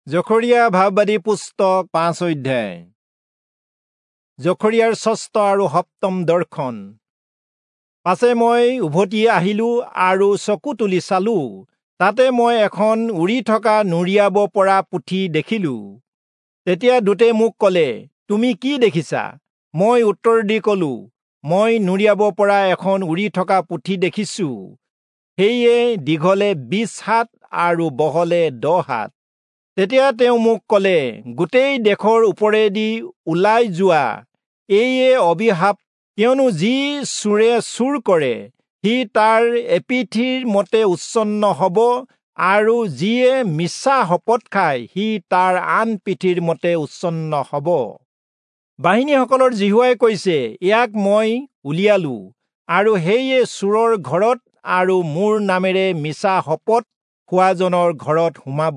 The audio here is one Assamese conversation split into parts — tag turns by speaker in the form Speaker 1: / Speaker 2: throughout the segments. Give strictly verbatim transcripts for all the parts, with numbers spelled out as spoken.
Speaker 1: জখৰীয়া ভাৱবাদী পুস্তক পাঁচ অধ্যায়। জখৰীয়াৰ ষষ্ঠ আৰু সপ্তম দৰ্শন। পাছে মই উভতি আহিলো আৰু চকু তুলি চালো, তাতে মই এখন উৰি থকা নুৰিয়াব পৰা পুথি দেখিলো। তেতিয়া দূতে মোক ক'লে, তুমি কি দেখিছা? মই উত্তৰ দি ক'লো, মই নুৰিয়াব পৰা এখন উৰি থকা পুথি দেখিছো। সেয়ে দীঘলে বিশ হাত আৰু বহলে দহ হাত। তেতিয়া তেওঁ মোক ক'লে, গোটেই দেশৰ ওপৰেদি ওলাই যোৱা, এইয়ে অভিশাপ, কিয়নো যি চোৰে চুৰ কৰে সি তাৰ এপিঠিৰ মতে উচ্ছন্ন হ'ব, আৰু যিয়ে মিছা শপত খায় সি তাৰ আন পিঠিৰ মতে উচ্ছন্ন হ'ব। বাহিনীসকলৰ জিহুৱাই কৈছে, ইয়াক মই উলিয়ালো, আৰু সেয়ে চোৰৰ ঘৰত আৰু মোৰ নামেৰে মিছা শপত খোৱাজনৰ ঘৰত সোমাব।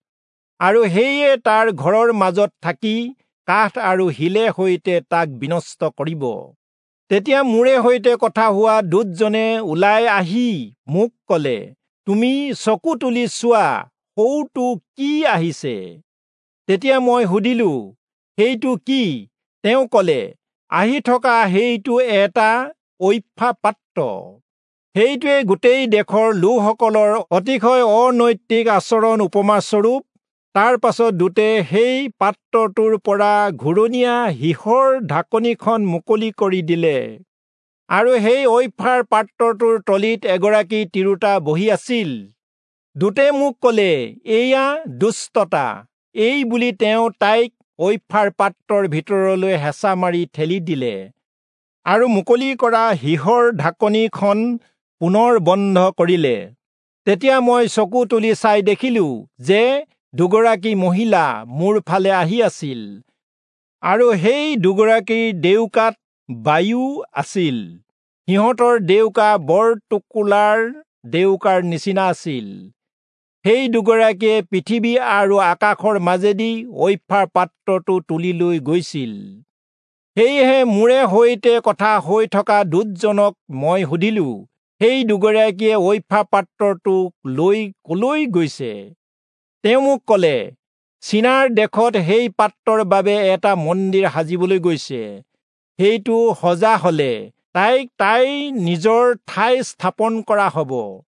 Speaker 1: আৰু সেয়ে তাৰ ঘৰৰ মাজত থাকি কাঠ আৰু শিলে সৈতে তাক বিনষ্ট কৰিব। তেতিয়া মোৰে সৈতে কথা হোৱা দূতজনে ওলাই আহি মোক ক'লে, তুমি চকু তুলি চোৱা, সৌটো কি আহিছে? তেতিয়া মই সুধিলো, সেইটো কি? তেওঁ ক'লে, আহি থকা সেইটো এটা ঐফা পাত্ৰ। সেইটোৱে গোটেই দেশৰ লোকসকলৰ অতিশয় অনৈতিক আচৰণ উপমাস্বৰূপ। তাৰ পাছত দূতে সেই পাত্ৰটোৰ পৰা ঘূৰণীয়া সীহৰ ঢাকনিখন মুকলি কৰি দিলে, আৰু সেই ঐফাৰ পাত্ৰটোৰ তলিত এগৰাকী তিৰোতা বহি আছিল। দূতে মোক ক'লে, এয়া দুষ্টতা, এই বুলি তেওঁ তাইক ঐফাৰ পাত্ৰৰ ভিতৰলৈ হেঁচা মাৰি ঠেলি দিলে, আৰু মুকলি কৰা সীহৰ ঢাকনিখন পুনৰ বন্ধ কৰিলে। তেতিয়া মই চকু তুলি চাই দেখিলো যে দুগৰাকী মহিলা মোৰ ফালে আহি আছিল, আৰু সেই দুগৰাকীৰ ডেউকাত বায়ু আছিল। সিহঁতৰ ডেউকা বৰ টোকোলাৰ ডেউকাৰ নিচিনা আছিল। সেই দুগৰাকীয়ে পৃথিৱী আৰু আকাশৰ মাজেদি ঐফাৰ পাত্ৰটো তুলি লৈ গৈছিল। সেয়েহে মোৰে সৈতে কথা হৈ থকা দূতজনক মই সুধিলো, সেই দুগৰাকীয়ে ঐফা পাত্ৰটোক লৈ কলৈ গৈছে? তেওঁ মোক ক'লে, চীনাৰ দেশত সেই পাত্ৰৰ বাবে এটা মন্দিৰ সাজিবলৈ গৈছে। সেইটো সজা হলে তাইক তাইৰ নিজৰ ঠাই স্থাপন কৰা হ'ব।